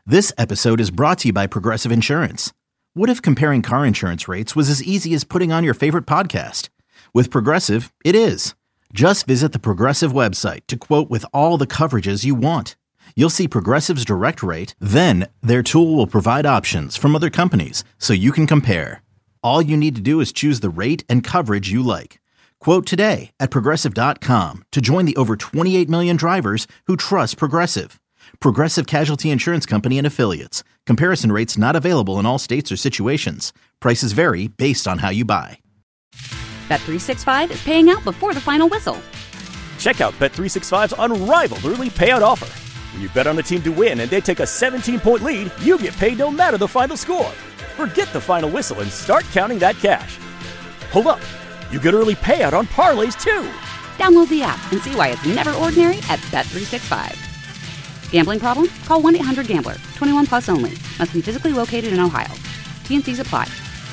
This episode is brought to you by Progressive Insurance. What if comparing car insurance rates was as easy as putting on your favorite podcast? With Progressive, it is. Just visit the Progressive website to quote with all the coverages you want. You'll see Progressive's direct rate, then their tool will provide options from other companies so you can compare. All you need to do is choose the rate and coverage you like. Quote today at Progressive.com to join the over 28 million drivers who trust Progressive. Progressive Casualty Insurance Company and Affiliates. Comparison rates not available in all states or situations. Prices vary based on how you buy. Bet365 is paying out before the final whistle. Check out Bet365's unrivaled early payout offer. When you bet on a team to win and they take a 17-point lead, you get paid no matter the final score. Forget the final whistle and start counting that cash. Hold up. You get early payout on parlays, too. Download the app and see why it's never ordinary at Bet365. Gambling problem? Call 1-800-GAMBLER. 21 plus only. Must be physically located in Ohio. T&Cs apply.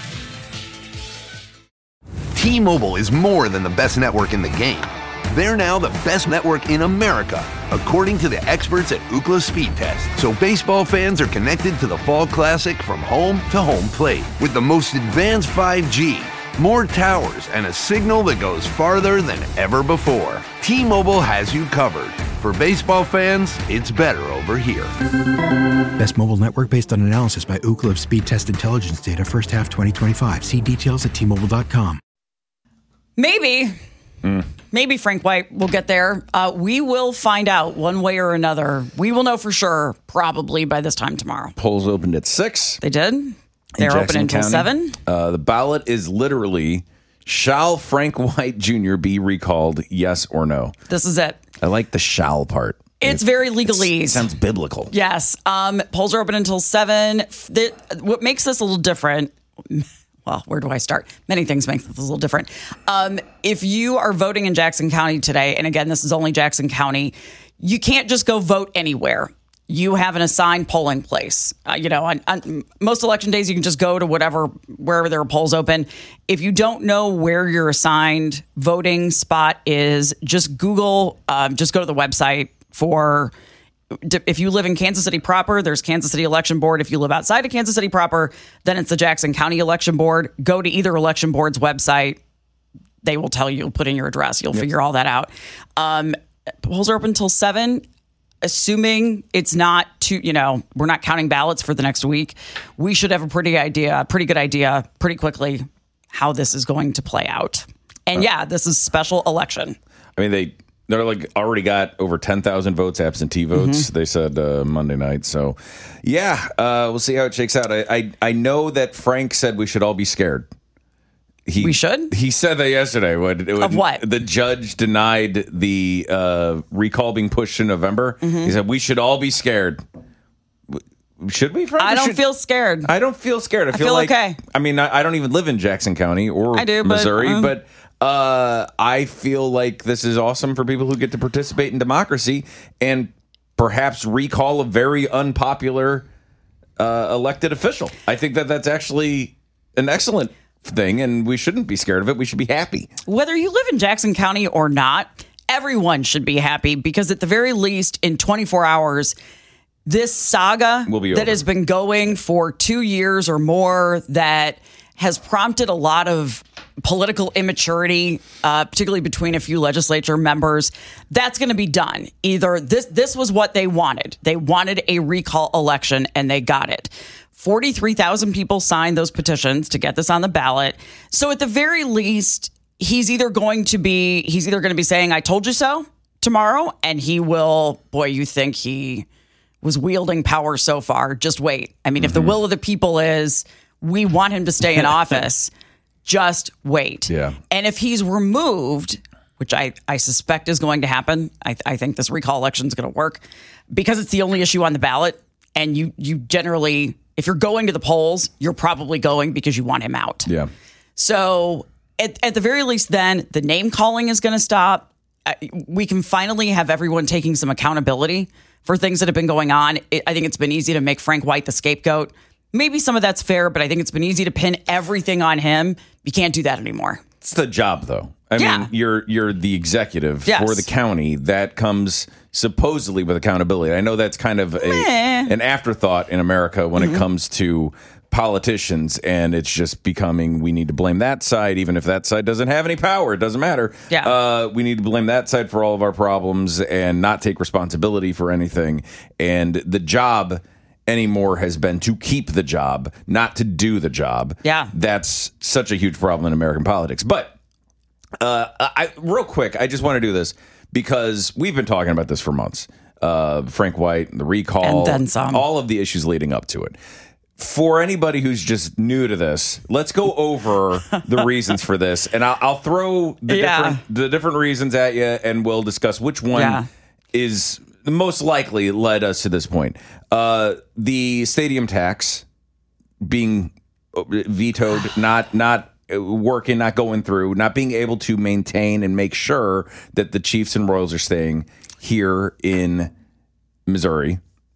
T-Mobile is more than the best network in the game. They're now the best network in America, according to the experts at Ookla Speed Test. So baseball fans are connected to the Fall Classic from home to home plate with the most advanced 5G, more towers, and a signal that goes farther than ever before. T-Mobile has you covered. For baseball fans, it's better over here. Best mobile network based on analysis by Ookla of Speed Test Intelligence data first half 2025. See details at T-Mobile.com. Maybe Frank White will get there. We will find out one way or another. We will know for sure probably by this time tomorrow. Polls opened at 6. They did. They're open until 7. The ballot is literally, shall Frank White Jr. be recalled, yes or no? This is it. I like the shall part. It's very legalese. It sounds biblical. Yes. Polls are open until 7. What makes this a little different, well, where do I start? Many things make this a little different. If you are voting in Jackson County today, and again, this is only Jackson County, you can't just go vote anywhere. You have an assigned polling place. On most election days, you can just go to wherever there are polls open. If you don't know where your assigned voting spot is, just Google, just go to the website for, if you live in Kansas City proper, there's Kansas City Election Board. If you live outside of Kansas City proper, then it's the Jackson County Election Board. Go to either election board's website. They will tell you, put in your address. You'll figure all that out. Polls are open until 7. Assuming it's not we're not counting ballots for the next week, we should have a pretty good idea pretty quickly how this is going to play out. And this is special election. I mean, they're like already got over 10,000 votes, absentee votes. They said Monday night. So we'll see how it shakes out. I know that Frank said we should all be scared. We should? He said that yesterday. Of what? The judge denied the recall being pushed to November. He said we should all be scared. Should we, Frank? I don't feel scared. I don't feel scared. I feel like, okay. I mean, I don't even live in Jackson County or Missouri, but I feel like this is awesome for people who get to participate in democracy and perhaps recall a very unpopular elected official. I think that's actually an excellent thing, and we shouldn't be scared of it. We should be happy. Whether you live in Jackson County or not, everyone should be happy because at the very least in 24 hours, this saga that has been going for 2 years or more that has prompted a lot of political immaturity, particularly between a few legislature members, that's going to be done. Either this was what they wanted. They wanted a recall election, and they got it. 43,000 people signed those petitions to get this on the ballot. So at the very least, he's either going to be saying, I told you so tomorrow, and he will, you think he was wielding power so far. Just wait. I mean, if the will of the people is we want him to stay in office, just wait. Yeah. And if he's removed, which I suspect is going to happen, I think this recall election is going to work because it's the only issue on the ballot. And you generally, if you're going to the polls, you're probably going because you want him out. Yeah. So at the very least, then the name calling is going to stop. We can finally have everyone taking some accountability for things that have been going on. I think it's been easy to make Frank White the scapegoat. Maybe some of that's fair, but I think it's been easy to pin everything on him. You can't do that anymore. It's the job, though. I mean, you're the executive for the county. That comes, supposedly with accountability. I know that's kind of an afterthought in America when it comes to politicians, and it's just becoming, we need to blame that side, even if that side doesn't have any power. It doesn't matter. We need to blame that side for all of our problems and not take responsibility for anything. And the job anymore has been to keep the job, not to do the job. That's such a huge problem in American politics. But real quick, I just want to do this because we've been talking about this for months. Frank White, the recall, and then some. All of the issues leading up to it. For anybody who's just new to this, let's go over the reasons for this, and I'll throw the different reasons at you, and we'll discuss which one is the most likely led us to this point. The stadium tax being vetoed, not working, not going through, not being able to maintain and make sure that the Chiefs and Royals are staying here in Missouri.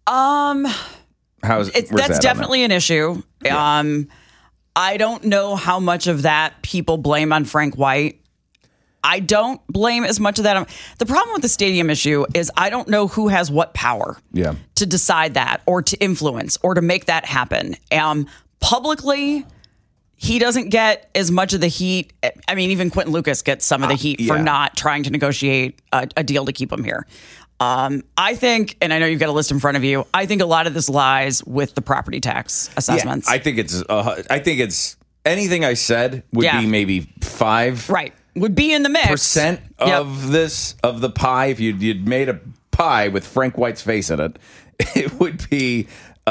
That's definitely an issue. Yeah. I don't know how much of that people blame on Frank White. I don't blame as much of that. The problem with the stadium issue is I don't know who has what power to decide that or to influence or to make that happen. Publicly, he doesn't get as much of the heat. I mean, even Quentin Lucas gets some of the heat for not trying to negotiate a deal to keep him here. I think, and I know you've got a list in front of you, I think a lot of this lies with the property tax assessments. Yeah, I think it's anything I said would be maybe 5%. Right. Would be in the mix. Of the pie. If you'd made a pie with Frank White's face in it, it would be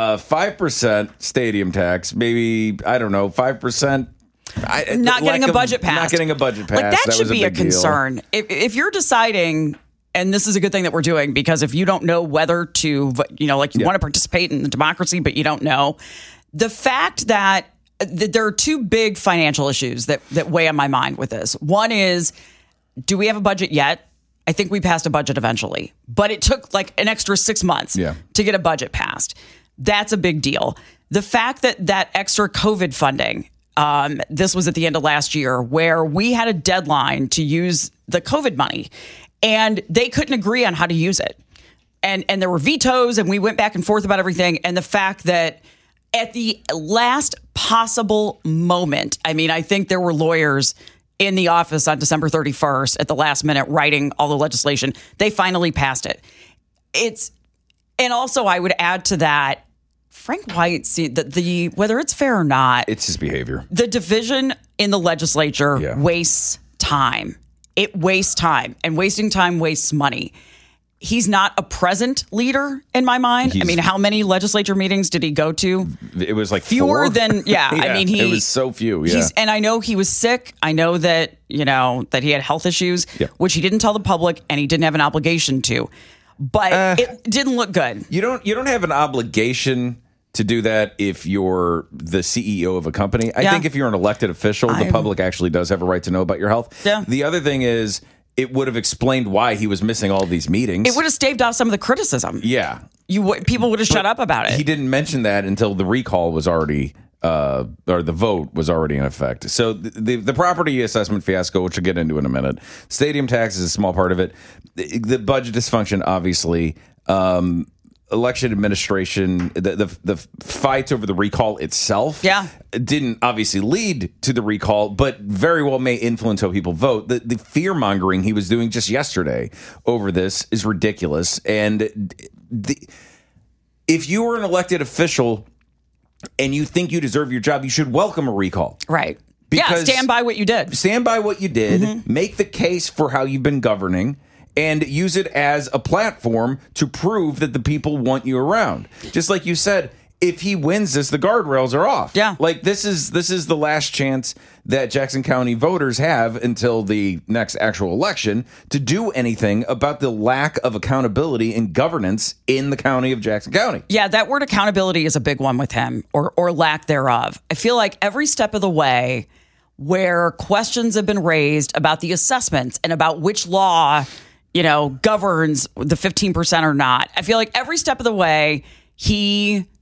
5% stadium tax, maybe, I don't know, 5%. Not getting a budget passed. Not getting a budget passed. Like that should be a concern. If you're deciding, and this is a good thing that we're doing, because if you don't know whether to, you want to participate in the democracy, but you don't know, the fact that there are two big financial issues that weigh on my mind with this. One is, do we have a budget yet? I think we passed a budget eventually, but it took like an extra 6 months to get a budget passed. That's a big deal. The fact that extra COVID funding, this was at the end of last year, where we had a deadline to use the COVID money, and they couldn't agree on how to use it. And there were vetoes, and we went back and forth about everything. And the fact that at the last possible moment, I mean, I think there were lawyers in the office on December 31st at the last minute writing all the legislation. They finally passed it. And also I would add to that, Frank White, the whether it's fair or not, it's his behavior. The division in the legislature wastes time. It wastes time, and wasting time wastes money. He's not a present leader in my mind. I mean, how many legislature meetings did he go to? It was like fewer 4. than I mean, it was so few. Yeah, and I know he was sick. I know that that he had health issues, which he didn't tell the public, and he didn't have an obligation to. But it didn't look good. You don't have an obligation to do that if you're the CEO of a company. I think if you're an elected official, the public actually does have a right to know about your health. Yeah. The other thing is, it would have explained why he was missing all these meetings. It would have staved off some of the criticism. Yeah. People would have shut up about it. He didn't mention that until the recall was already, or the vote was already in effect. So the property assessment fiasco, which we'll get into in a minute, stadium tax is a small part of it. The budget dysfunction, obviously, election administration, the fights over the recall itself didn't obviously lead to the recall, but very well may influence how people vote. The fear-mongering he was doing just yesterday over this is ridiculous. And if you were an elected official and you think you deserve your job, you should welcome a recall. Right. Because stand by what you did. Stand by what you did. Make the case for how you've been governing, and use it as a platform to prove that the people want you around. Just like you said, if he wins this, the guardrails are off. Yeah. Like this is the last chance that Jackson County voters have until the next actual election to do anything about the lack of accountability and governance in the county of Jackson County. Yeah, that word accountability is a big one with him, or lack thereof. I feel like every step of the way where questions have been raised about the assessments and about which law governs the 15% or not. I feel like every step of the way, he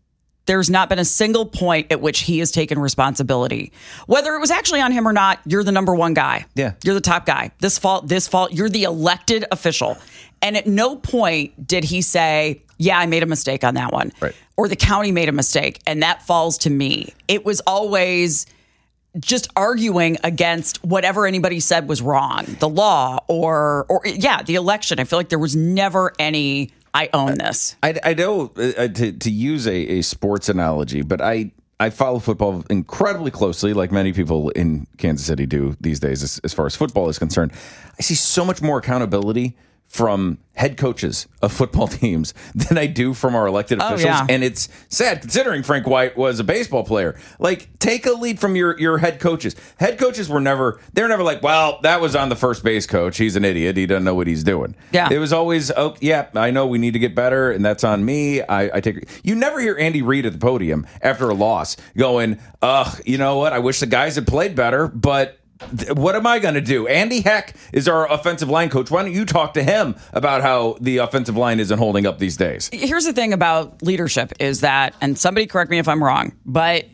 there's not been a single point at which he has taken responsibility. Whether it was actually on him or not, you're the number one guy. Yeah. You're the top guy. This fault, you're the elected official. And at no point did he say, yeah, I made a mistake on that one. Right. Or the county made a mistake, and that falls to me. It was always just arguing against whatever anybody said was wrong. The law or the election. I feel like there was never any... I own this. I know to use a sports analogy, but I follow football incredibly closely, like many people in Kansas City do these days, as far as football is concerned. I see so much more accountability from head coaches of football teams than I do from our elected officials. Yeah. And it's sad considering Frank White was a baseball player. Like, take a lead from your head coaches. Head coaches they're never like, well, that was on the first base coach. He's an idiot. He doesn't know what he's doing. Yeah. It was always, oh, yeah, I know we need to get better, and that's on me. I take. You never hear Andy Reid at the podium after a loss going, you know what? I wish the guys had played better, but what am I going to do? Andy Heck is our offensive line coach. Why don't you talk to him about how the offensive line isn't holding up these days? Here's the thing about leadership is that, and somebody correct me if I'm wrong, but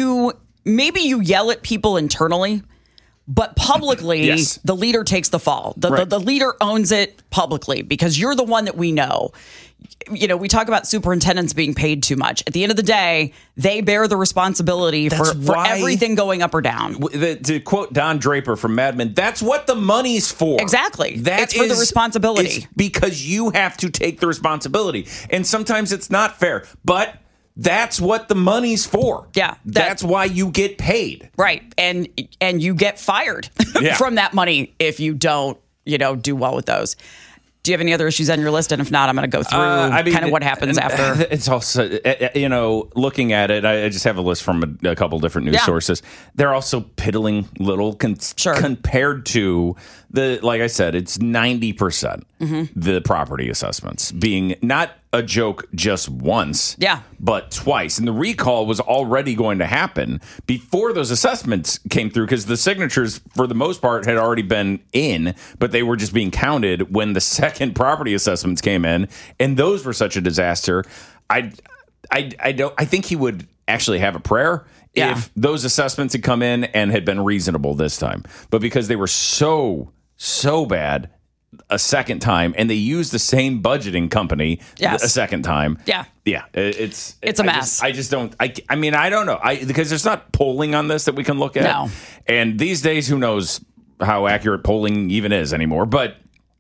maybe you yell at people internally, but publicly, yes. The leader takes the fall. The leader owns it publicly because you're the one that we know. You know, we talk about superintendents being paid too much. At the end of the day, they bear the responsibility for everything going up or down. To quote Don Draper from Mad Men, that's what the money's for. Exactly. It's for the responsibility. It's because you have to take the responsibility. And sometimes it's not fair, but that's what the money's for. Yeah. That's why you get paid. Right. And you get fired from that money if you don't, do well with those. Do you have any other issues on your list? And if not, I'm going to go through kind of what happens after. It's also, looking at it, I just have a list from a couple different news sources. They're also piddling little compared to like I said, it's 90% the property assessments being not a joke just once, but twice. And the recall was already going to happen before those assessments came through because the signatures, for the most part, had already been in, but they were just being counted when the second property assessments came in, and those were such a disaster. I think he would actually have a prayer if those assessments had come in and had been reasonable this time, but because they were so bad a second time, and they used the same budgeting company a second time. It's a mess. I just don't. I mean, I don't know. Because there's not polling on this that we can look at. No. And these days, who knows how accurate polling even is anymore? But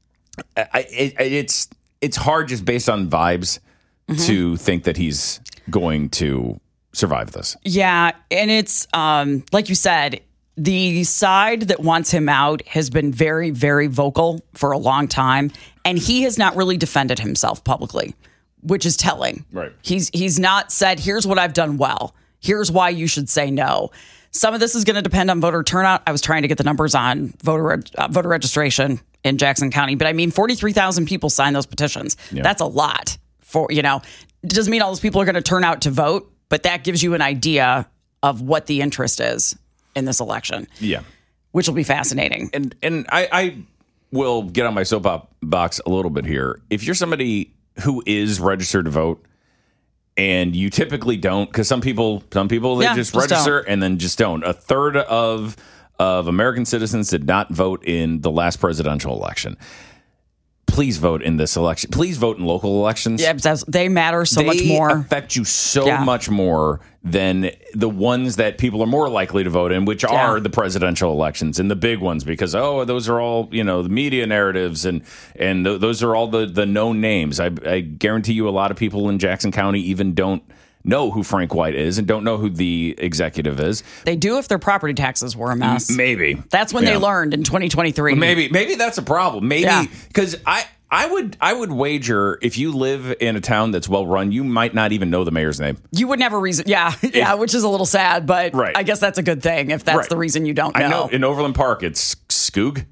it's hard just based on vibes to think that he's going to survive this. Yeah, and it's like you said. The side that wants him out has been very, very vocal for a long time, and he has not really defended himself publicly, which is telling. Right. He's not said, here's what I've done well. Here's why you should say no. Some of this is going to depend on voter turnout. I was trying to get the numbers on voter registration in Jackson County, but 43,000 people signed those petitions. Yeah. That's a lot for, it doesn't mean all those people are going to turn out to vote, but that gives you an idea of what the interest is in this election. Yeah. Which will be fascinating. And I will get on my soapbox a little bit here. If you're somebody who is registered to vote and you typically don't, because some people they just register and then just don't. A third of American citizens did not vote in the last presidential election. Please vote in this election. Please vote in local elections. Yeah, they matter so much more. They affect you so much more than the ones that people are more likely to vote in, which are the presidential elections and the big ones, because those are all the media narratives and those are all the known names. I guarantee you, a lot of people in Jackson County even don't know who Frank White is and don't know who the executive is. They do if their property taxes were a mess. Maybe. That's when they learned in 2023. Maybe that's a problem. Maybe because I would wager if you live in a town that's well run, you might not even know the mayor's name. You would never reason. Which is a little sad, but I guess that's a good thing if that's the reason you don't know. I know in Overland Park it's Skoog.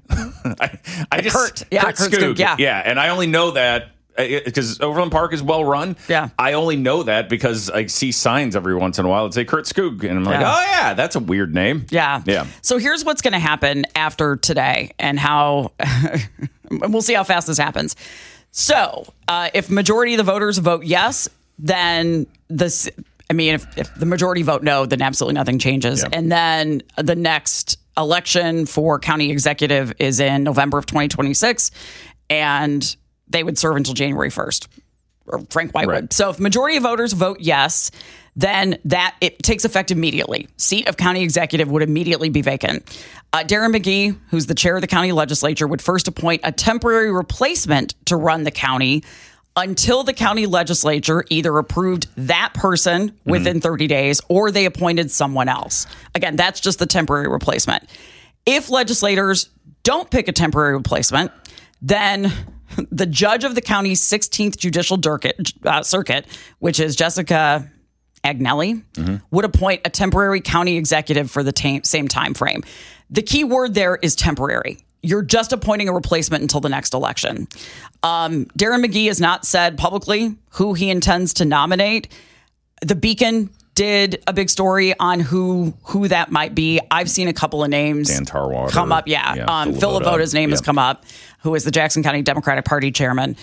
Kurt Skoog. Yeah, and I only know that because Overland Park is well run. Yeah. I only know that because I see signs every once in a while that say Kurt Skoog. And I'm like, oh, yeah, that's a weird name. Yeah. Yeah. So here's what's going to happen after today and how we'll see how fast this happens. So if majority of the voters vote yes, then I mean, if the majority vote no, then absolutely nothing changes. And then the next election for county executive is in November of 2026, and they would serve until January 1st, or Frank White would. So if majority of voters vote yes, then that it takes effect immediately. Seat of county executive would immediately be vacant. Darren McGee, who's the chair of the county legislature, would first appoint a temporary replacement to run the county until the county legislature either approved that person within 30 days or they appointed someone else. Again, that's just the temporary replacement. If legislators don't pick a temporary replacement, then the judge of the county's 16th Judicial Circuit, which is Jessica Agnelli, would appoint a temporary county executive for the same time frame. The key word there is temporary. You're just appointing a replacement until the next election. Darren McGee has not said publicly who he intends to nominate. The Beacon did a big story on who that might be. I've seen a couple of names Dan Tarwater come up. Phil Lavota's name has come up, who is the Jackson County Democratic Party chairman.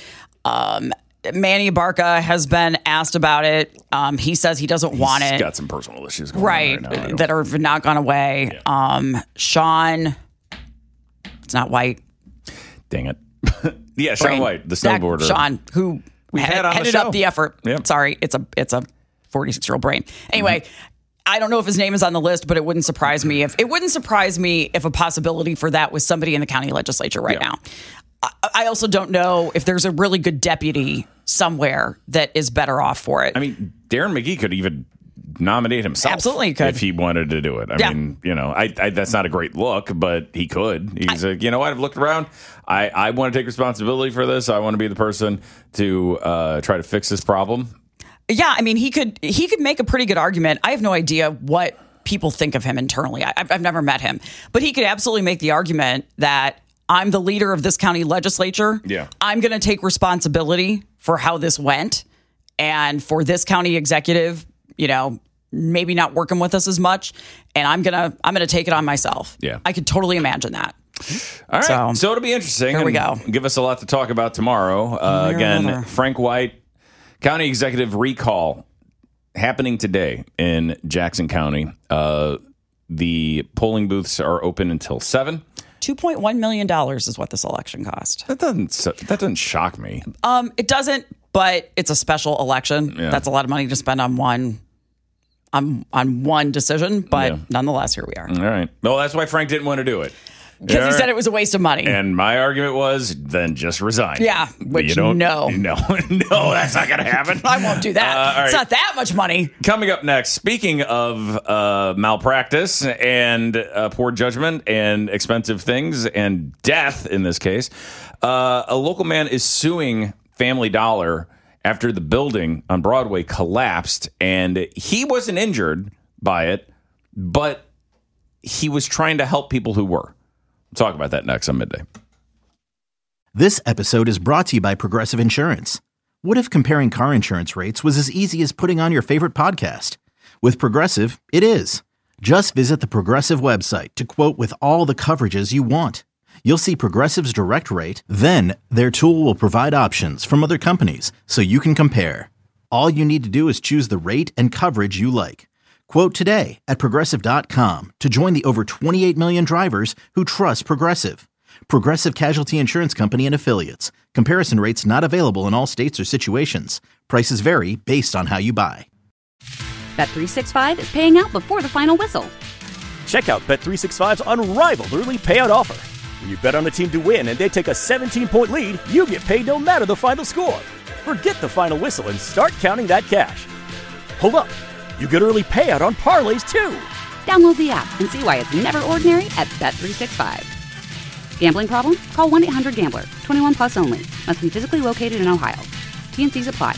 Manny Barca has been asked about it. He says he doesn't want it. He's got some personal issues going on right now. That have not gone away. Yeah. Sean, it's not White. Dang it. Yeah, Sean White, the snowboarder. Sean, who headed up the effort. Yep. Sorry, it's a 46-year-old brain. Anyway, I don't know if his name is on the list, but it wouldn't surprise me if a possibility for that was somebody in the county legislature right now. I also don't know if there's a really good deputy somewhere that is better off for it. I mean, Darren McGee could even nominate himself. Absolutely could. If he wanted to do it. I mean, that's not a great look, but he could. He's like, you know what? I've looked around. I want to take responsibility for this. I want to be the person to try to fix this problem. Yeah, I mean, he could make a pretty good argument. I have no idea what people think of him internally. I've never met him. But he could absolutely make the argument that I'm the leader of this county legislature. Yeah. I'm going to take responsibility for how this went, and for this county executive, maybe not working with us as much, and I'm gonna take it on myself. Yeah. I could totally imagine that. All right. So it'll be interesting. Here we go. Give us a lot to talk about tomorrow. Again, Frank White, county executive recall happening today in Jackson County. The polling booths are open until 7. $2.1 million is what this election cost. That doesn't shock me. It doesn't, but it's a special election. Yeah. That's a lot of money to spend on one decision, but nonetheless, here we are. All right. Well, that's why Frank didn't want to do it. Because he said it was a waste of money. And my argument was, then just resign. Yeah, which no, that's not going to happen. I won't do that. It's not that much money. Coming up next, speaking of malpractice and poor judgment and expensive things and death in this case, a local man is suing Family Dollar after the building on Broadway collapsed, and he wasn't injured by it, but he was trying to help people who were. We'll talk about that next on Midday. This episode is brought to you by Progressive Insurance. What if comparing car insurance rates was as easy as putting on your favorite podcast? With Progressive, it is. Just visit the Progressive website to quote with all the coverages you want. You'll see Progressive's direct rate, then their tool will provide options from other companies so you can compare. All you need to do is choose the rate and coverage you like. Quote today at Progressive.com to join the over 28 million drivers who trust Progressive. Progressive Casualty Insurance Company and Affiliates. Comparison rates not available in all states or situations. Prices vary based on how you buy. Bet365 is paying out before the final whistle. Check out Bet365's unrivaled early payout offer. When you bet on a team to win and they take a 17-point lead, you get paid no matter the final score. Forget the final whistle and start counting that cash. Hold up. You get early payout on parlays, too. Download the app and see why it's never ordinary at Bet365. Gambling problem? Call 1-800-GAMBLER. 21 plus only. Must be physically located in Ohio. T&Cs apply.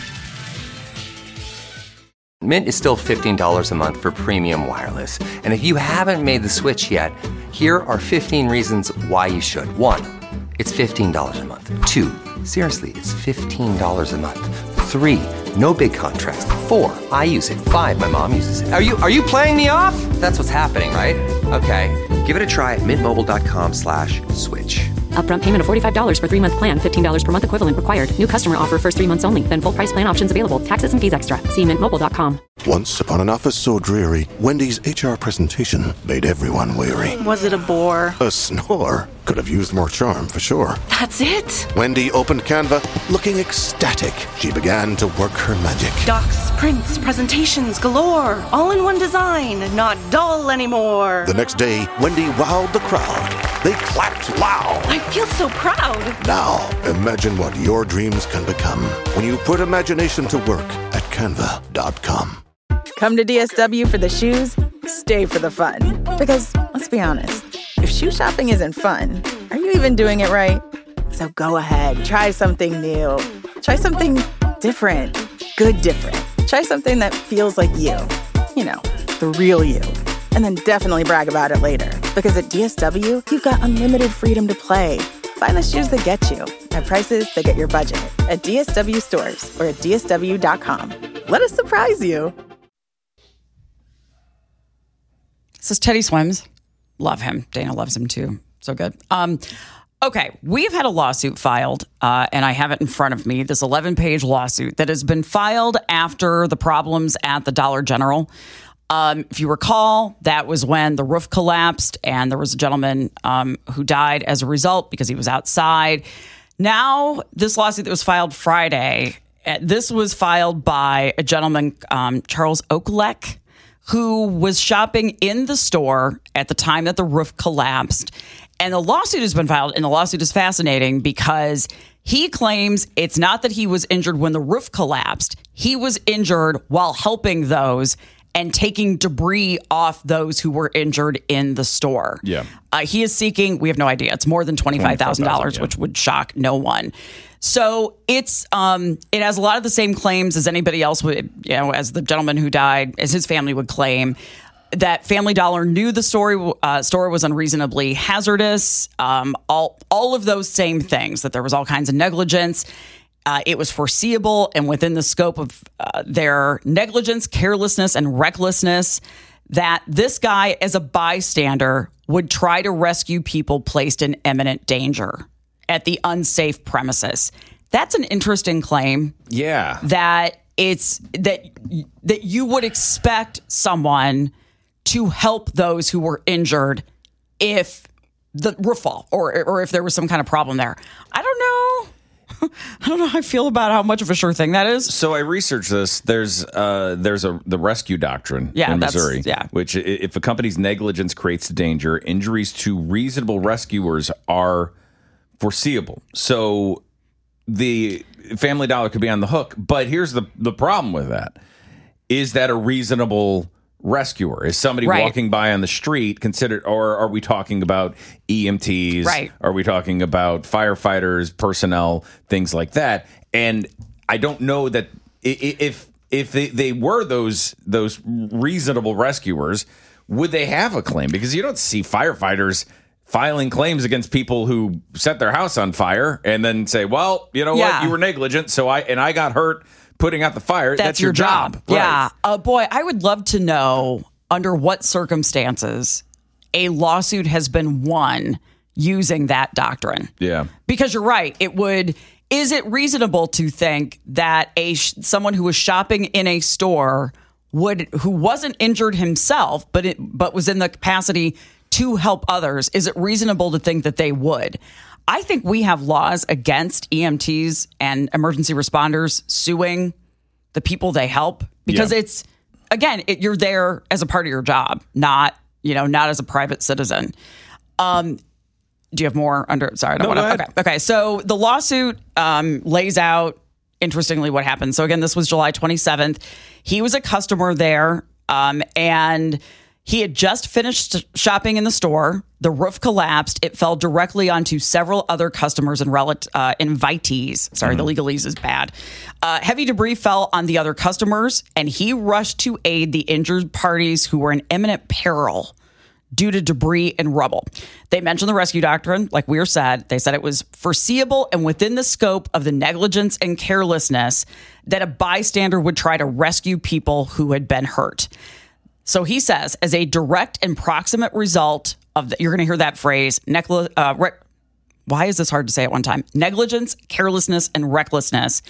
Mint is still $15 a month for premium wireless. And if you haven't made the switch yet, here are 15 reasons why you should. 1, it's $15 a month. 2, seriously, it's $15 a month. 3, no big contrast. 4, I use it. 5, my mom uses it. Are you playing me off? That's what's happening, right? Okay, give it a try at mintmobile.com/switch. Upfront payment of $45 for 3-month plan. $15 per month equivalent required. New customer offer first 3 months only. Then full price plan options available. Taxes and fees extra. See mintmobile.com. Once upon an office so dreary, Wendy's HR presentation made everyone weary. Was it a bore? A snore. Could have used more charm, for sure. That's it? Wendy opened Canva, looking ecstatic. She began to work her magic. Docs, prints, presentations galore. All in one design, not dull anymore. The next day, Wendy wowed the crowd. They clapped loud. I feel so proud. Now, imagine what your dreams can become when you put imagination to work at canva.com. Come to DSW for the shoes, stay for the fun. Because, let's be honest, if shoe shopping isn't fun, are you even doing it right? So go ahead, try something new. Try something different. Good different. Try something that feels like you. You know, the real you. And then definitely brag about it later. Because at DSW, you've got unlimited freedom to play. Find the shoes that get you at prices that get your budget at DSW stores or at DSW.com. Let us surprise you. This is Teddy Swims. Love him. Dana loves him too. So good. Okay, we've had a lawsuit filed, and I have it in front of me, this 11-page lawsuit that has been filed after the problems at the Dollar General. If you recall, that was when the roof collapsed, and there was a gentleman who died as a result because he was outside. Now, this lawsuit that was filed Friday, this was filed by a gentleman, Charles Oaklek, who was shopping in the store at the time that the roof collapsed. And the lawsuit has been filed, and the lawsuit is fascinating because he claims it's not that he was injured when the roof collapsed. He was injured while helping those and taking debris off those who were injured in the store. Yeah. He is seeking, we have no idea, it's more than $25,000, which would shock no one. So it has a lot of the same claims as anybody else would, as the gentleman who died, as his family would claim, that Family Dollar knew the store was unreasonably hazardous. All of those same things, that there was all kinds of negligence. It was foreseeable and within the scope of their negligence, carelessness, and recklessness that this guy, as a bystander, would try to rescue people placed in imminent danger at the unsafe premises. That's an interesting claim. Yeah. That you would expect someone to help those who were injured if the roof fall or if there was some kind of problem there. I don't know how I feel about how much of a sure thing that is. So I researched this. There's the rescue doctrine in Missouri, which if a company's negligence creates danger, injuries to reasonable rescuers are foreseeable. So the Family Dollar could be on the hook. But here's the problem with that. Is that a reasonable rescuer? Is somebody walking by on the street considered, or are we talking about EMTs? Right. Are we talking about firefighters, personnel, things like that? And I don't know that if they were those reasonable rescuers, would they have a claim? Because you don't see firefighters filing claims against people who set their house on fire and then say, well, you know what, you were negligent, so I got hurt putting out the fire. That's your job. Yeah. Boy, I would love to know under what circumstances a lawsuit has been won using that doctrine. Yeah. Because you're right. Is it reasonable to think that someone who was shopping in a store who wasn't injured himself, but was in the capacity to help others, is it reasonable to think that they would? I think we have laws against EMTs and emergency responders suing the people they help because it's, again, you're there as a part of your job, not as a private citizen. Do you have more under? Sorry, I don't want to. Okay. So the lawsuit lays out, interestingly, what happened. So again, this was July 27th. He was a customer there, and he had just finished shopping in the store. The roof collapsed. It fell directly onto several other customers and invitees. Sorry, the legalese is bad. Heavy debris fell on the other customers, and he rushed to aid the injured parties who were in imminent peril due to debris and rubble. They mentioned the rescue doctrine, like we said. They said it was foreseeable and within the scope of the negligence and carelessness that a bystander would try to rescue people who had been hurt. So he says, as a direct and proximate result of you're going to hear that phrase, why is this hard to say at one time? Negligence, carelessness, and recklessness.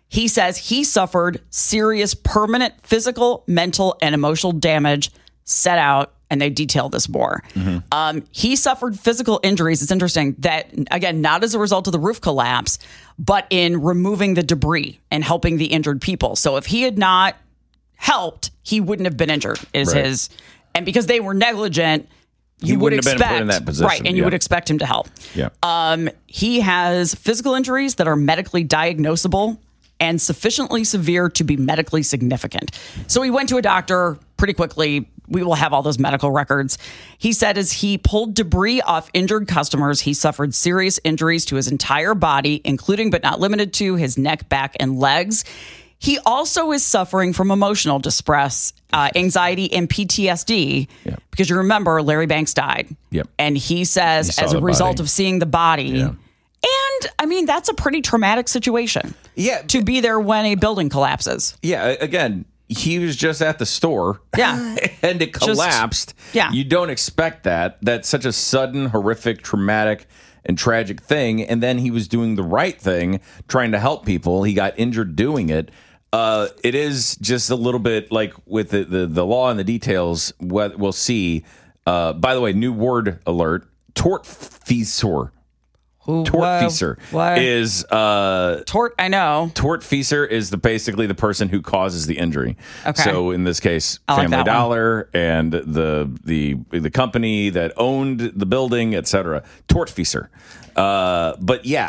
He says he suffered serious permanent physical, mental, and emotional damage set out, and they detail this more. He suffered physical injuries. It's interesting that, again, not as a result of the roof collapse, but in removing the debris and helping the injured people. So if he had not helped, he wouldn't have been injured, and because they were negligent, you would expect, have been put in that position. Right, and you would expect him to help. Yeah. He has physical injuries that are medically diagnosable and sufficiently severe to be medically significant. So he went to a doctor pretty quickly. We will have all those medical records. He said as he pulled debris off injured customers, he suffered serious injuries to his entire body, including but not limited to his neck, back, and legs. He also is suffering from emotional distress, anxiety, and PTSD because you remember Larry Banks died. Yep. And he says as a result of seeing the body, and I mean, that's a pretty traumatic situation. Yeah. To be there when a building collapses. Yeah. Again, he was just at the store. Yeah. And it collapsed. You don't expect that. That's such a sudden, horrific, traumatic, and tragic thing. And then he was doing the right thing, trying to help people. He got injured doing it. It is just a little bit like with the law and the details. What we'll see. By the way, new word alert: tortfeasor. Tortfeasor is I know. Tortfeasor is basically the person who causes the injury. Okay. So in this case, Family Dollar and the company that owned the building, etc. Tortfeasor. But yeah,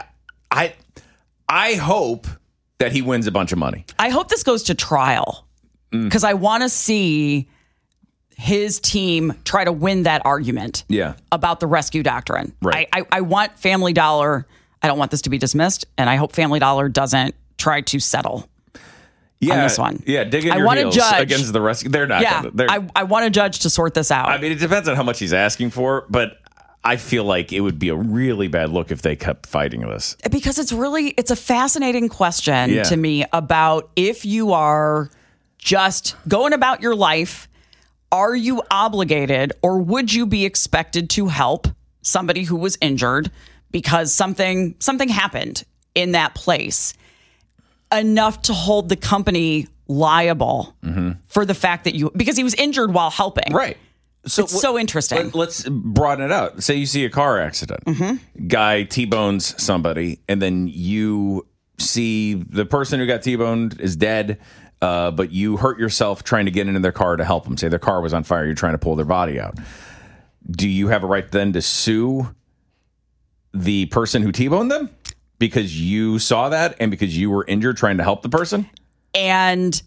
I hope that he wins a bunch of money. I hope this goes to trial because I want to see his team try to win that argument about the rescue doctrine. Right. I want Family Dollar. I don't want this to be dismissed, and I hope Family Dollar doesn't try to settle on this one. Yeah, dig in your heels against the rescue. They're not. I want a judge to sort this out. I mean, it depends on how much he's asking for, but I feel like it would be a really bad look if they kept fighting this. Because it's a fascinating question to me about if you are just going about your life, are you obligated or would you be expected to help somebody who was injured because something happened in that place enough to hold the company liable for the fact that because he was injured while helping. Right. So it's so interesting. Let's broaden it out. Say you see a car accident. Guy T-bones somebody, and then you see the person who got T-boned is dead, but you hurt yourself trying to get into their car to help them. Say their car was on fire. You're trying to pull their body out. Do you have a right then to sue the person who T-boned them because you saw that and because you were injured trying to help the person? And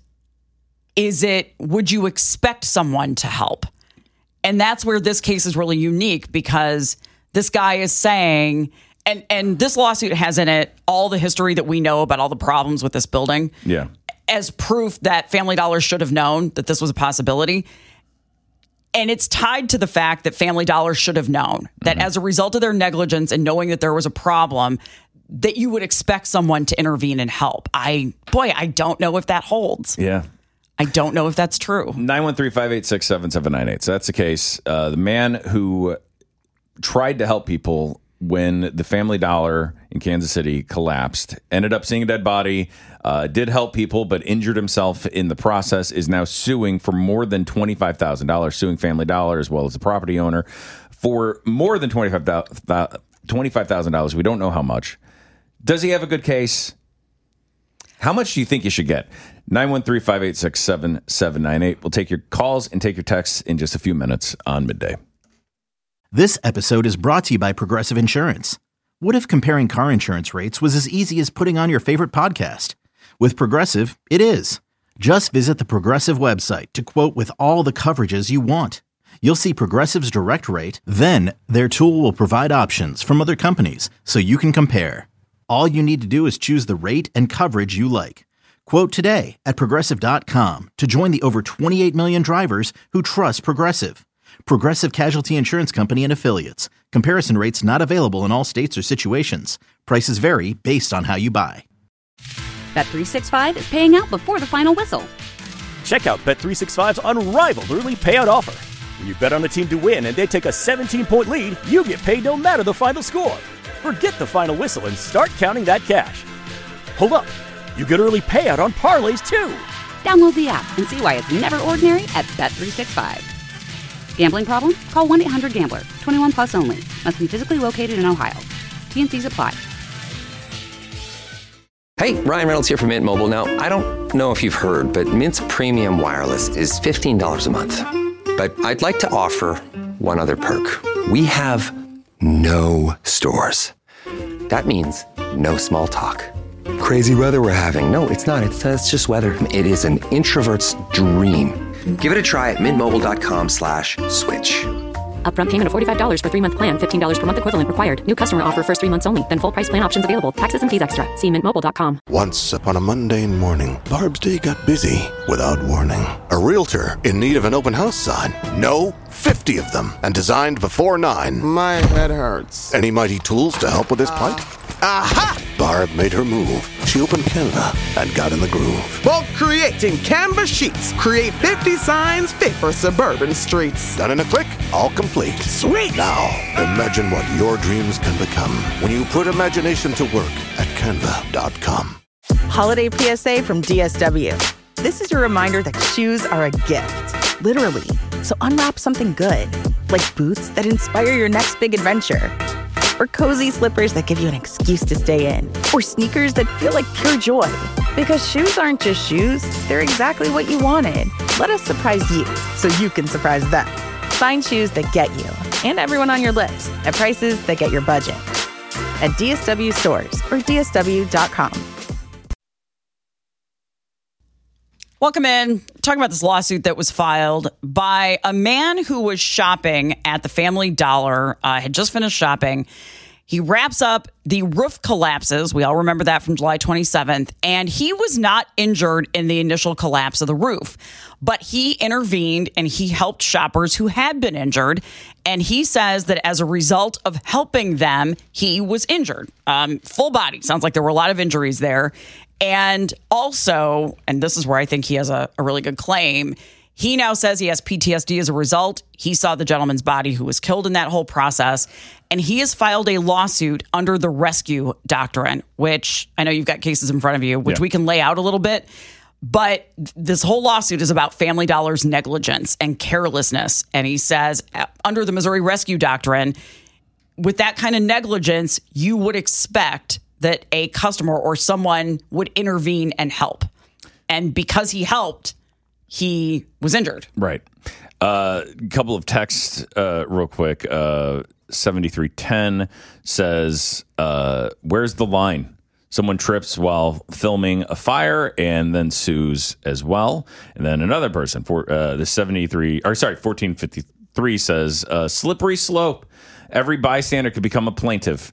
would you expect someone to help? And that's where this case is really unique because this guy is saying, and this lawsuit has in it all the history that we know about all the problems with this building. Yeah. As proof that Family Dollar should have known that this was a possibility. And it's tied to the fact that Family Dollar should have known that as a result of their negligence and knowing that there was a problem, that you would expect someone to intervene and help. I don't know if that holds. Yeah. I don't know if that's true. 913-586-7798. So that's the case. The man who tried to help people when the Family Dollar in Kansas City collapsed, ended up seeing a dead body, did help people, but injured himself in the process, is now suing for more than $25,000, suing Family Dollar as well as the property owner for more than $25,000. We don't know how much. Does he have a good case? How much do you think you should get? 913-586-7798. We'll take your calls and take your texts in just a few minutes on Midday. This episode is brought to you by Progressive Insurance. What if comparing car insurance rates was as easy as putting on your favorite podcast? With Progressive, it is. Just visit the Progressive website to quote with all the coverages you want. You'll see Progressive's direct rate, then their tool will provide options from other companies so you can compare. All you need to do is choose the rate and coverage you like. Quote today at Progressive.com to join the over 28 million drivers who trust Progressive. Progressive Casualty Insurance Company and Affiliates. Comparison rates not available in all states or situations. Prices vary based on how you buy. Bet365 is paying out before the final whistle. Check out Bet365's unrivaled early payout offer. When you bet on a team to win and they take a 17-point lead, you get paid no matter the final score. Forget the final whistle and start counting that cash. Hold up. You get early payout on parlays, too. Download the app and see why it's never ordinary at Bet365. Gambling problem? Call 1-800-GAMBLER. 21 plus only. Must be physically located in Ohio. T&Cs apply. Hey, Ryan Reynolds here from Mint Mobile. Now, I don't know if you've heard, but Mint's premium wireless is $15 a month. But I'd like to offer one other perk. We have no stores. That means no small talk. Crazy weather we're having. No, it's not. It's just weather. It is an introvert's dream. Give it a try at mintmobile.com/switch. Upfront payment of $45 for 3-month plan. $15 per month equivalent required. New customer offer first 3 months only. Then full price plan options available. Taxes and fees extra. See mintmobile.com. Once upon a mundane morning, Barb's day got busy without warning. A realtor in need of an open house sign. No, 50 of them. And designed before 9. My head hurts. Any mighty tools to help with this plight? Aha! Barb made her move. She opened Canva and got in the groove. Bulk creating Canva sheets. Create 50 signs fit for suburban streets. Done in a click, all complete. Sweet! Now, imagine what your dreams can become when you put imagination to work at Canva.com. Holiday PSA from DSW. This is your reminder that shoes are a gift. Literally. So unwrap something good. Like boots that inspire your next big adventure. Or cozy slippers that give you an excuse to stay in. Or sneakers that feel like pure joy. Because shoes aren't just shoes, they're exactly what you wanted. Let us surprise you so you can surprise them. Find shoes that get you and everyone on your list at prices that get your budget. At DSW stores or DSW.com. Welcome in. Talking about this lawsuit that was filed by a man who was shopping at the Family Dollar, had just finished shopping. He wraps up, the roof collapses. We all remember that from July 27th. And he was not injured in the initial collapse of the roof, but he intervened and he helped shoppers who had been injured. And he says that as a result of helping them, he was injured. Full body. Sounds like there were a lot of injuries there. And also, and this is where I think he has a really good claim, he now says he has PTSD as a result. He saw the gentleman's body who was killed in that whole process. And he has filed a lawsuit under the rescue doctrine, which I know you've got cases in front of you, which we can lay out a little bit. But this whole lawsuit is about Family Dollar's negligence and carelessness. And he says under the Missouri rescue doctrine, with that kind of negligence, you would expect that a customer or someone would intervene and help. And because he helped, he was injured. Right. A couple of texts real quick. 7310 says, where's the line? Someone trips while filming a fire and then sues as well. And then another person, the 1453 says, slippery slope. Every bystander could become a plaintiff.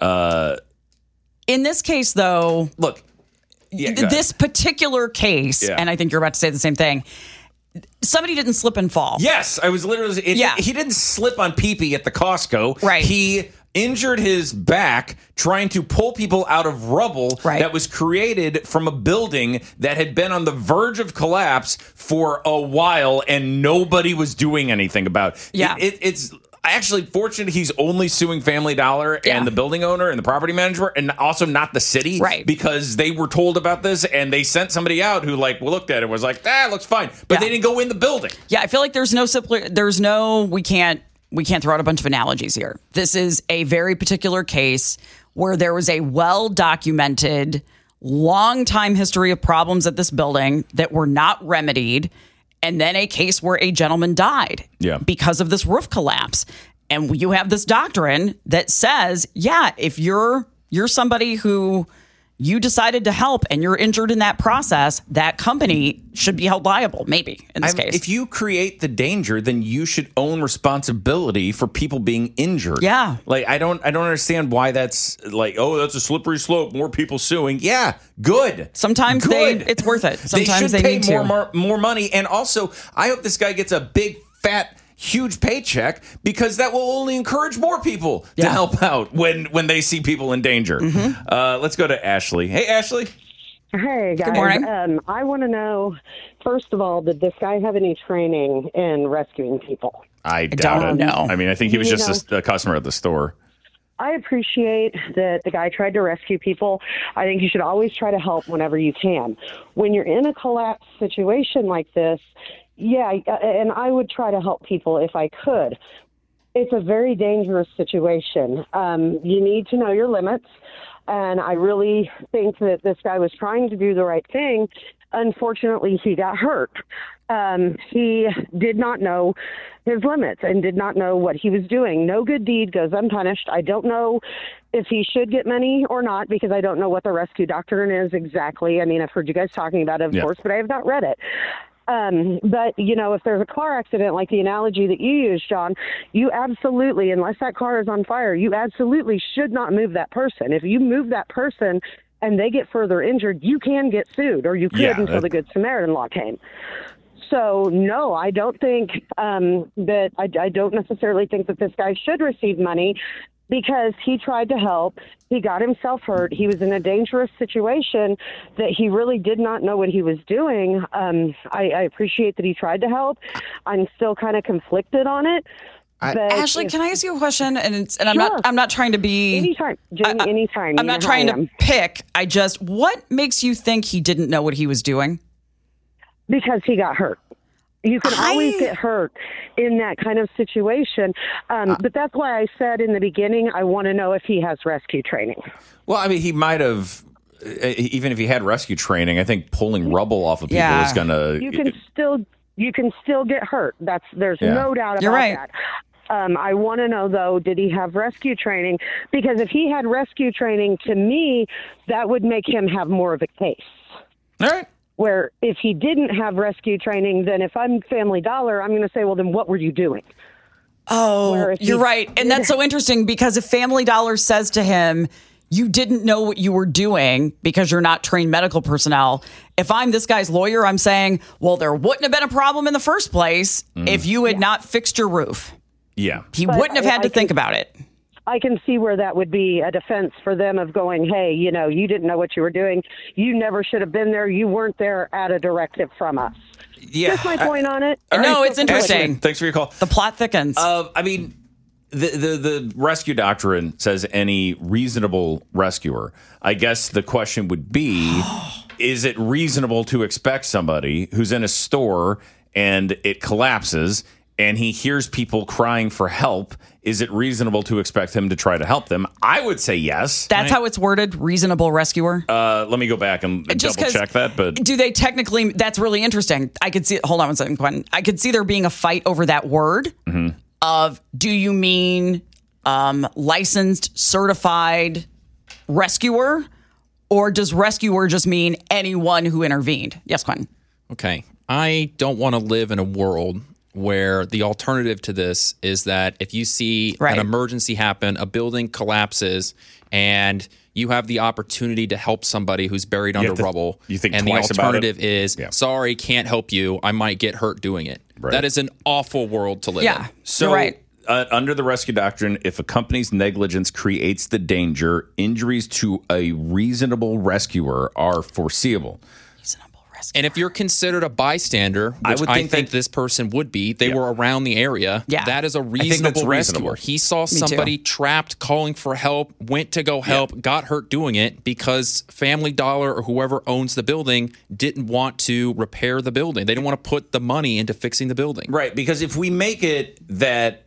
In this case, though, look, this particular case, and I think you're about to say the same thing, somebody didn't slip and fall. Yes, I was literally... He didn't slip on pee-pee at the Costco. Right. He injured his back trying to pull people out of rubble that was created from a building that had been on the verge of collapse for a while, and nobody was doing anything about it. Yeah. It's... Actually, fortunate he's only suing Family Dollar and the building owner and the property manager, and also not the city, because they were told about this and they sent somebody out who looked at it and was like, it looks fine, but they didn't go in the building. Yeah, I feel like we can't throw out a bunch of analogies here. This is a very particular case where there was a well-documented, long-time history of problems at this building that were not remedied. And then a case where a gentleman died because of this roof collapse. And you have this doctrine that says, if you're somebody who you decided to help and you're injured in that process, that company should be held liable, maybe, in this case. If you create the danger, then you should own responsibility for people being injured. Yeah. I don't understand why that's that's a slippery slope, more people suing. Yeah, good. Sometimes it's worth it. Sometimes they need pay more money. And also, I hope this guy gets a big, fat, huge paycheck, because that will only encourage more people to help out when they see people in danger. Mm-hmm. Let's go to Ashley. Hey, Ashley. Hey, guys. Good morning. I want to know, first of all, did this guy have any training in rescuing people? I doubt it. Know. I mean, I think he was just a customer at the store. I appreciate that the guy tried to rescue people. I think you should always try to help whenever you can. When you're in a collapse situation like this, yeah, and I would try to help people if I could. It's a very dangerous situation. You need to know your limits, and I really think that this guy was trying to do the right thing. Unfortunately, he got hurt. He did not know his limits and did not know what he was doing. No good deed goes unpunished. I don't know if he should get money or not because I don't know what the rescue doctrine is exactly. I mean, I've heard you guys talking about it, of course, but I have not read it. But, if there's a car accident, like the analogy that you used, John, you absolutely, unless that car is on fire, you absolutely should not move that person. If you move that person and they get further injured, you can get sued, or you could until the Good Samaritan law came. So, no, I don't think that I don't necessarily think that this guy should receive money because he tried to help. He got himself hurt. He was in a dangerous situation that he really did not know what he was doing. I appreciate that he tried to help. I'm still kind of conflicted on it. Ashley, can I ask you a question? And I'm not trying to be anytime, Jamie, anytime. I'm not trying to pick. What makes you think he didn't know what he was doing? Because he got hurt. You can always get hurt in that kind of situation. But that's why I said in the beginning, I want to know if he has rescue training. Well, I mean, he might have, even if he had rescue training, I think pulling rubble off of people is going to... You can still get hurt. There's no doubt about that. I want to know, though, did he have rescue training? Because if he had rescue training, to me, that would make him have more of a case. All right. Where if he didn't have rescue training, then if I'm Family Dollar, I'm going to say, well, then what were you doing? Oh, you're right. And that's so interesting because if Family Dollar says to him, you didn't know what you were doing because you're not trained medical personnel. If I'm this guy's lawyer, I'm saying, well, there wouldn't have been a problem in the first place if you had not fixed your roof. Yeah. He wouldn't have had to think about it. I can see where that would be a defense for them of going, hey, you didn't know what you were doing. You never should have been there. You weren't there at a directive from us. Yeah. That's my point on it. No, it's interesting. Ashley, thanks for your call. The plot thickens. I mean, the rescue doctrine says any reasonable rescuer. I guess the question would be, is it reasonable to expect somebody who's in a store and it collapses and he hears people crying for help, is it reasonable to expect him to try to help them? I would say yes. That's how it's worded, reasonable rescuer? Let me go back and double check that. But do they technically, that's really interesting. I could see, hold on one second, Quentin. I could see there being a fight over that word of, do you mean licensed, certified rescuer? Or does rescuer just mean anyone who intervened? Yes, Quentin. Okay. I don't want to live in a world where the alternative to this is that if you see an emergency happen, a building collapses, and you have the opportunity to help somebody who's buried under rubble, and the alternative is, sorry, can't help you, I might get hurt doing it. Right. That is an awful world to live in. So under the rescue doctrine, if a company's negligence creates the danger, injuries to a reasonable rescuer are foreseeable. And if you're considered a bystander, which I think this person would be, they were around the area, that is a reasonable rescuer. He saw somebody trapped, calling for help, went to go help, got hurt doing it because Family Dollar or whoever owns the building didn't want to repair the building. They didn't want to put the money into fixing the building. Right, because if we make it that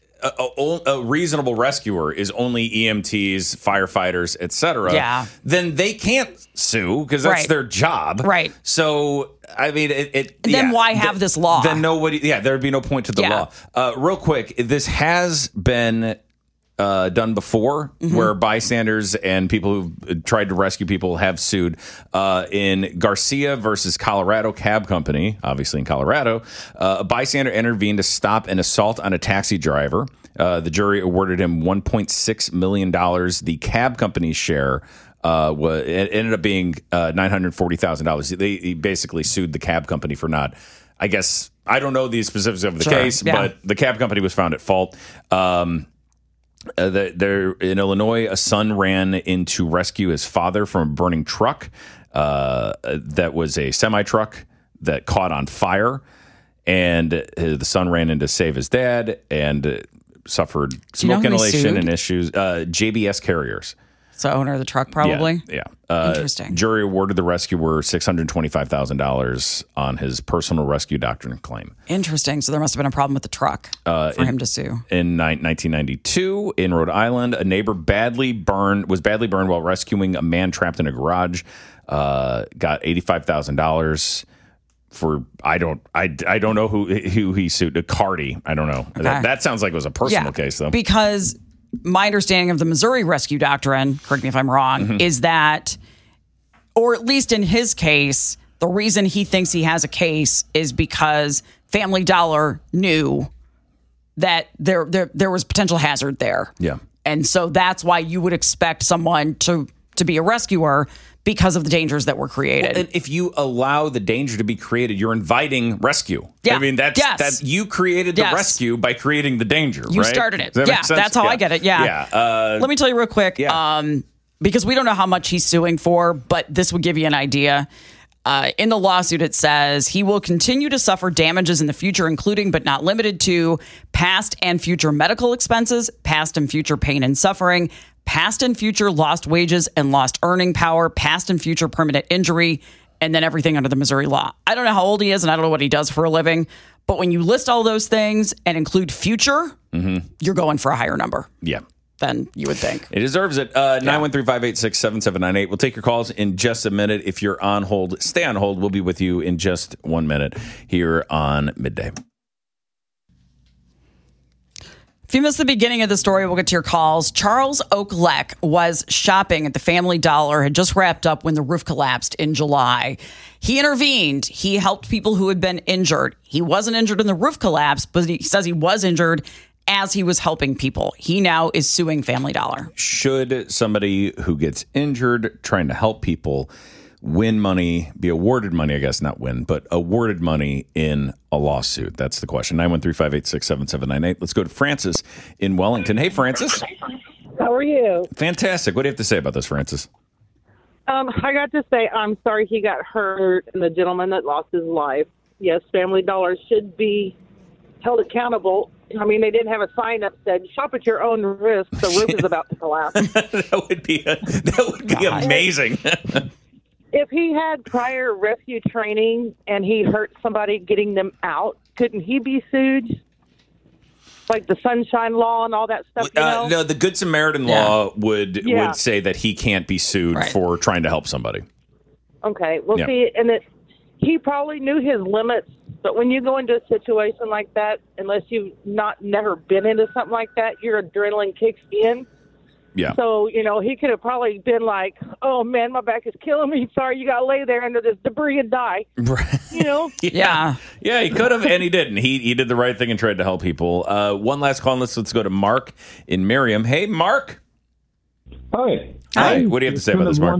a reasonable rescuer is only EMTs, firefighters, etc., then they can't sue because that's their job. Right. So, I mean, then why have this law? Then nobody, there'd be no point to the law. Real quick, this has been done before where bystanders and people who've tried to rescue people have sued. In Garcia versus Colorado Cab Company, obviously in Colorado, a bystander intervened to stop an assault on a taxi driver. The jury awarded him $1.6 million. The cab company's share it ended up being $940,000. He basically sued the cab company for not, I guess, I don't know the specifics of the case, but the cab company was found at fault. There in Illinois, a son ran in to rescue his father from a burning truck. That was a semi-truck that caught on fire, and the son ran in to save his dad. And suffered smoke inhalation and issues. JBS Carriers. So owner of the truck, probably? Yeah. Interesting. Jury awarded the rescuer $625,000 on his personal rescue doctrine claim. Interesting. So there must have been a problem with the truck for him to sue. In 1992, in Rhode Island, a neighbor was badly burned while rescuing a man trapped in a garage. Got $85,000 for I don't know who he sued. Cardi. I don't know. Okay. That sounds like it was a personal case, though. Because my understanding of the Missouri rescue doctrine, correct me if I'm wrong, is that, or at least in his case, the reason he thinks he has a case is because Family Dollar knew that there was potential hazard there. Yeah. And so that's why you would expect someone to be a rescuer, because of the dangers that were created. Well, and if you allow the danger to be created, you're inviting rescue. Yeah. I mean, that you created the rescue by creating the danger. You right? started it. That's how I get it. Yeah. Let me tell you real quick, because we don't know how much he's suing for, but this would give you an idea. In the lawsuit, it says he will continue to suffer damages in the future, including but not limited to past and future medical expenses, past and future pain and suffering, past and future lost wages and lost earning power, past and future permanent injury, and then everything under the Missouri law. I don't know how old he is and I don't know what he does for a living, but when you list all those things and include future, you're going for a higher number. Yeah. Than you would think. It deserves it. 913-586-7798. We'll take your calls in just a minute. If you're on hold, stay on hold. We'll be with you in just 1 minute here on Midday. If you missed the beginning of the story, we'll get to your calls. Charles Oaklek was shopping at the Family Dollar, had just wrapped up when the roof collapsed in July. He intervened. He helped people who had been injured. He wasn't injured in the roof collapse, but he says he was injured as he was helping people. He now is suing Family Dollar. Should somebody who gets injured trying to help people win money, be awarded money, I guess not win, but awarded money in a lawsuit? That's the question. 913-586-7798. Let's go to Francis in Wellington. Hey, Francis. How are you? Fantastic. What do you have to say about this, Francis? I got to say I'm sorry he got hurt and the gentleman that lost his life. Yes, Family Dollar should be held accountable. I mean, they didn't have a sign up that said, shop at your own risk. The roof is about to collapse. That would be amazing. If he had prior rescue training and he hurt somebody getting them out, couldn't he be sued? Like the Sunshine Law and all that stuff, you know? No, the Good Samaritan Law would say that he can't be sued for trying to help somebody. Okay. Well, see, and he probably knew his limits, but when you go into a situation like that, unless you've never been into something like that, your adrenaline kicks in. Yeah. So, he could have probably been like, oh, man, my back is killing me. Sorry, you got to lay there under this debris and die. Yeah. Yeah, he could have, and he didn't. He did the right thing and tried to help people. One last call. Let's go to Mark in Merriam. Hey, Mark. Hi. What do you have to say about this, Mark?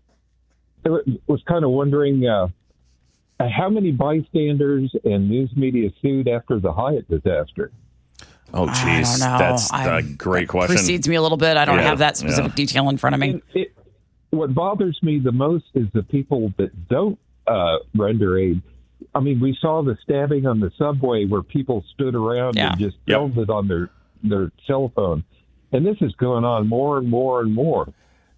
Was kind of wondering how many bystanders and news media sued after the Hyatt disaster? Oh, geez. That's a great question. Precedes me a little bit. I don't have that specific detail in front of me. What bothers me the most is the people that don't render aid. I mean, we saw the stabbing on the subway where people stood around and just filmed it on their cell phone. And this is going on more and more and more.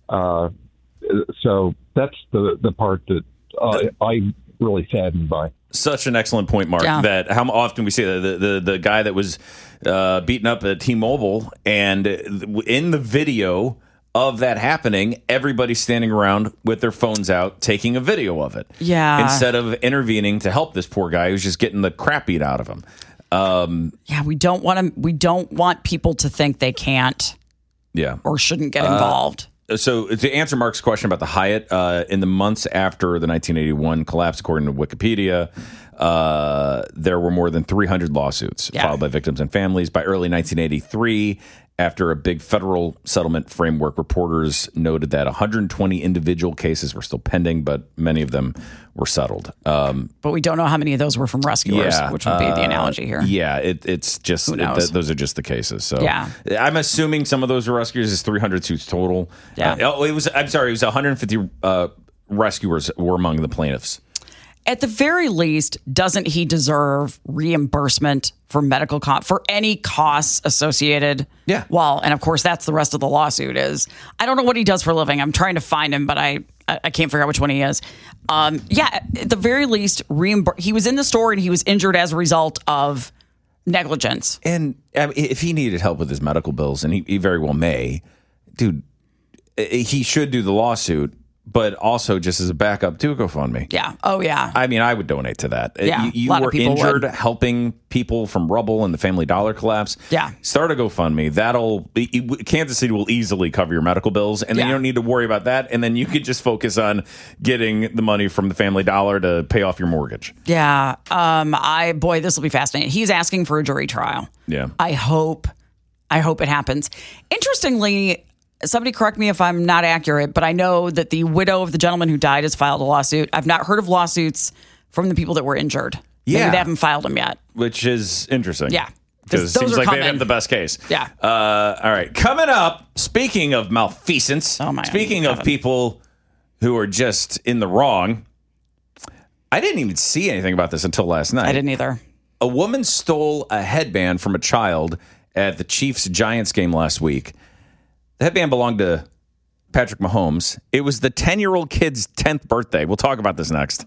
So that's the part that I'm really saddened by. Such an excellent point, Mark, that how often we see the guy that was beaten up at T-Mobile, and in the video of that happening, everybody's standing around with their phones out taking a video of it. Yeah. Instead of intervening to help this poor guy who's just getting the crap beat out of him. We don't want people to think they can't or shouldn't get involved. So to answer Mark's question about the Hyatt, in the months after the 1981 collapse, according to Wikipedia, there were more than 300 lawsuits filed by victims and families. By early 1983, after a big federal settlement framework, reporters noted that 120 individual cases were still pending, but many of them were settled. But we don't know how many of those were from rescuers, which would be the analogy here. Yeah, it's just those are just the cases. So I'm assuming some of those were rescuers. Is 300 suits total. Yeah. It was 150 rescuers were among the plaintiffs. At the very least, doesn't he deserve reimbursement for medical for any costs associated? Yeah. Well, and of course, that's the rest of the lawsuit is. I don't know what he does for a living. I'm trying to find him, but I can't figure out which one he is. At the very least, he was in the store and he was injured as a result of negligence. And if he needed help with his medical bills, and he very well may, dude, he should do the lawsuit. But also just as a backup to GoFundMe. Yeah. Oh, yeah. I mean, I would donate to that. Yeah, you were injured helping people from rubble and the Family Dollar collapse. Yeah. Start a GoFundMe. Kansas City will easily cover your medical bills, and then you don't need to worry about that. And then you could just focus on getting the money from the Family Dollar to pay off your mortgage. Yeah. This will be fascinating. He's asking for a jury trial. Yeah. I hope it happens. Interestingly, somebody correct me if I'm not accurate, but I know that the widow of the gentleman who died has filed a lawsuit. I've not heard of lawsuits from the people that were injured. Yeah. Maybe they haven't filed them yet. Which is interesting. Yeah. Because it seems like they have the best case. Yeah. All right. Coming up, speaking of malfeasance, speaking of people who are just in the wrong, I didn't even see anything about this until last night. I didn't either. A woman stole a headband from a child at the Chiefs-Giants game last week. The headband belonged to Patrick Mahomes. It was the 10-year-old kid's 10th birthday. We'll talk about this next.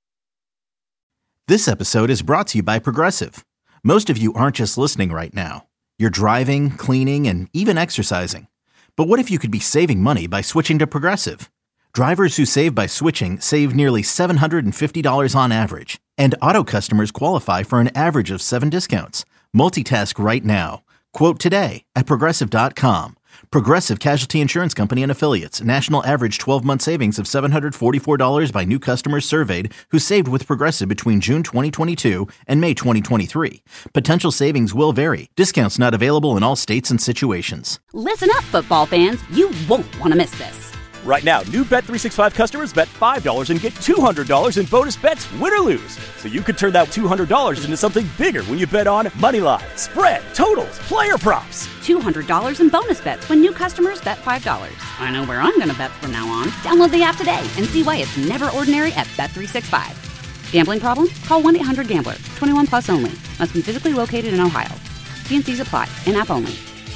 This episode is brought to you by Progressive. Most of you aren't just listening right now. You're driving, cleaning, and even exercising. But what if you could be saving money by switching to Progressive? Drivers who save by switching save nearly $750 on average. And auto customers qualify for an average of 7 discounts. Multitask right now. Quote today at Progressive.com. Progressive Casualty Insurance Company and Affiliates. National average 12-month savings of $744 by new customers surveyed who saved with Progressive between June 2022 and May 2023. Potential savings will vary. Discounts not available in all states and situations. Listen up, football fans. You won't want to miss this. Right now, new Bet365 customers bet $5 and get $200 in bonus bets, win or lose. So you could turn that $200 into something bigger when you bet on moneyline, spread, totals, player props. $200 in bonus bets when new customers bet $5. I know where I'm going to bet from now on. Download the app today and see why it's never ordinary at Bet365. Gambling problem? Call 1-800-GAMBLER. 21 plus only. Must be physically located in Ohio. T&Cs apply. In-app only.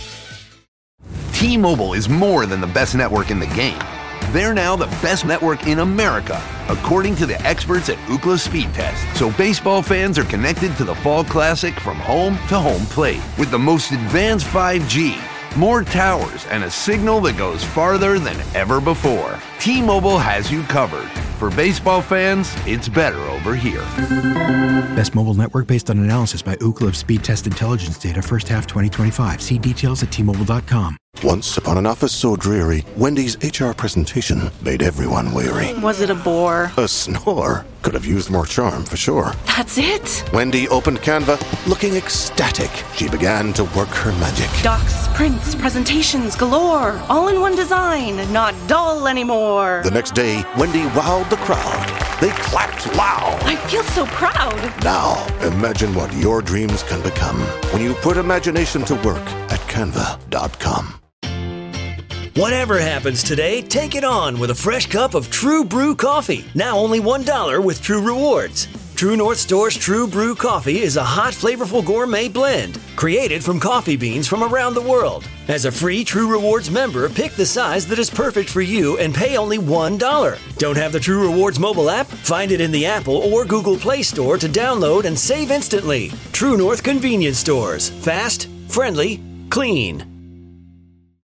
T-Mobile is more than the best network in the game. They're now the best network in America, according to the experts at Ookla Speed Test. So baseball fans are connected to the Fall Classic from home to home plate with the most advanced 5G, more towers, and a signal that goes farther than ever before. T-Mobile has you covered. For baseball fans, it's better over here. Best mobile network based on analysis by Ookla of Speed Test Intelligence data first half 2025. See details at T-Mobile.com. Once upon an office so dreary, Wendy's HR presentation made everyone weary. Was it a bore? A snore. Could have used more charm, for sure. That's it? Wendy opened Canva, looking ecstatic. She began to work her magic. Docs, prints, presentations galore. All in one design, not dull anymore. The next day, Wendy wowed the crowd. They clapped loud. I feel so proud. Now, imagine what your dreams can become when you put imagination to work at Canva.com. Whatever happens today, take it on with a fresh cup of True Brew coffee. Now only $1 with True Rewards. True North Store's True Brew coffee is a hot, flavorful gourmet blend created from coffee beans from around the world. As a free True Rewards member, pick the size that is perfect for you and pay only $1. Don't have the True Rewards mobile app? Find it in the Apple or Google Play Store to download and save instantly. True North Convenience Stores. Fast, friendly, clean.